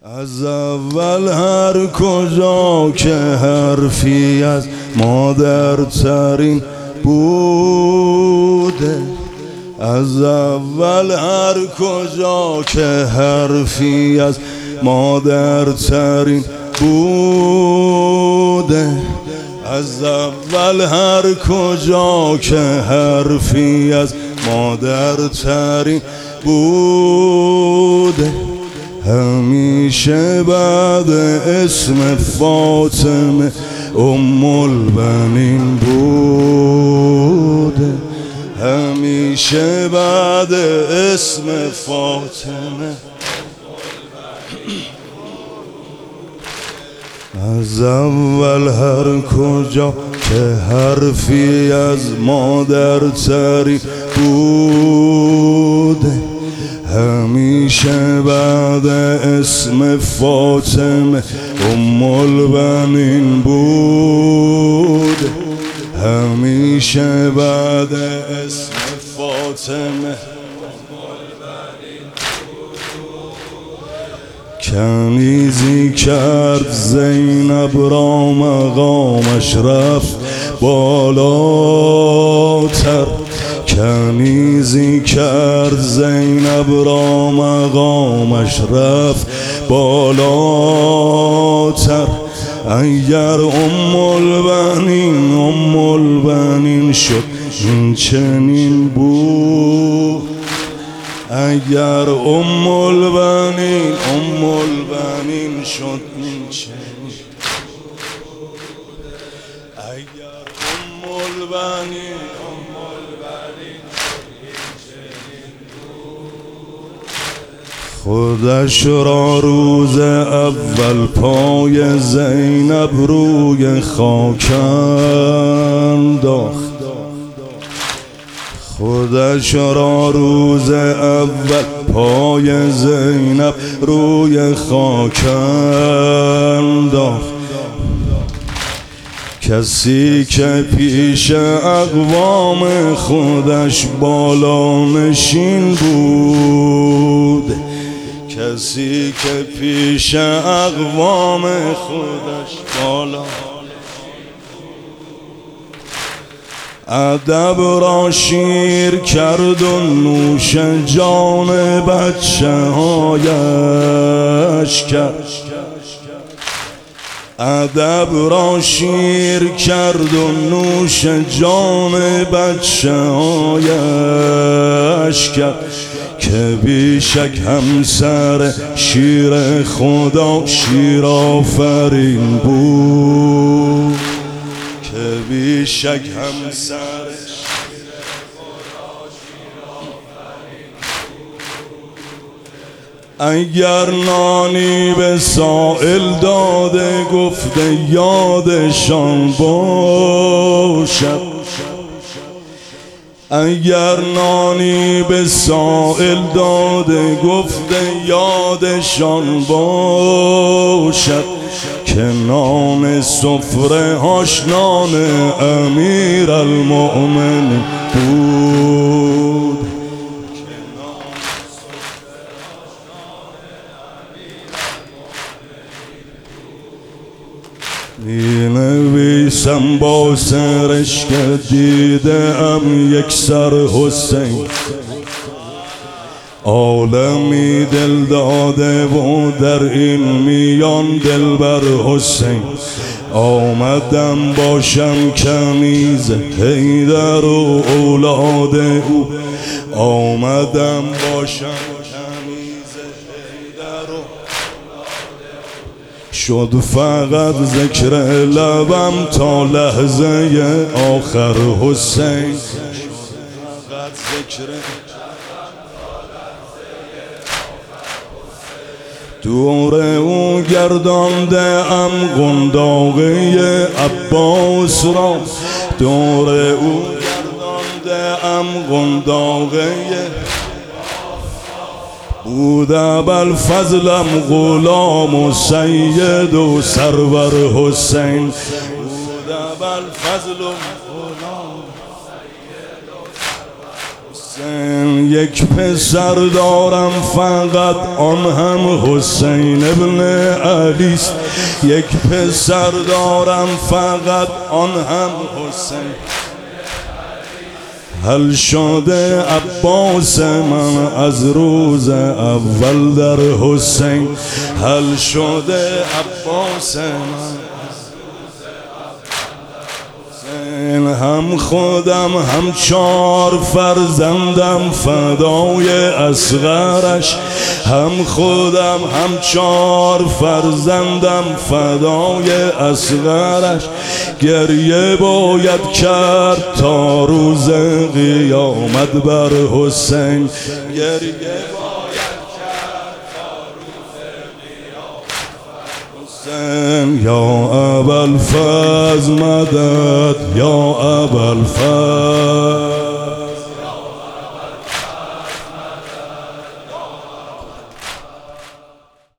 از اول هر کجا که حرفی از مادرترین بوده، از اول هر کجا که حرفی از مادرترین بوده، از اول هر کجا که حرفی از مادرترین بوده، همیشه بعد اسم فاطمه البنین بوده، همیشه بعد اسم فاطمه. از اول هر کجا که حرفی از مادرترین بوده، همیشه بعد اسم فاطمه البنین بوده، همیشه بعد اسم فاطمه. کنیزی کرد زینب را مقامش رفت بالاتر، کنیزی کرد زینب را مقامش رفت بالاتر. اگر البنین شد این چنین بود، اگر البنین شد این چنین، اگر البنین خودش را روز اول پای زینب روی خاک انداخت، خودش را روز اول پای زینب روی خاک انداخت. کسی که پیش اقوام خودش بالا نشین بود، کسی که پیش اقوام خودش بالا، ادب را شیر کرد و نوش جان بچه هایش کرد، ادب را شیر کرد و نوش جان بچه هایش کرد، که بیشک همسر شیر خدا شیر آفرین بود، که بیشک همسر اگر نانی به سائل داده گفته یادشان باشد، اگر نانی به سائل داده گفته یادشان باشد، که نان سفره هاش نان امیر المؤمنین بود، می نویسم با سرش که دیده ام یک سر حسین، عالمی دل داده و در این میان دل بر حسین. آمدم باشم کنیز حیدر و اولاد او، آمدم باشم کنیز حیدر و شد فقط ذکر لبم تا لحظه آخر حسین، فقط ذکر دور او گردانده ام قنداقه عباس را، دور او گردانده ام قنداقه بود ابوالفضلم غلام و سید و سرور حسین، بود ابوالفضل غلام یک پسر دارم فقط آن هم حسین ابن علیست. یک پسر دارم فقط آن هم حسین. حل شده عباس من از روز اول در حسین. حل شده عباس من هم خودم هم 4 فرزندم فدای اصغرش. هم خودم هم 4 فرزندم فدای اصغرش. گریه باید کرد تا روز قیامت بر حسین. گریه باید کرد تا روز قیامت حسین. یا ابوالفضل مدد یا ابوالفضل.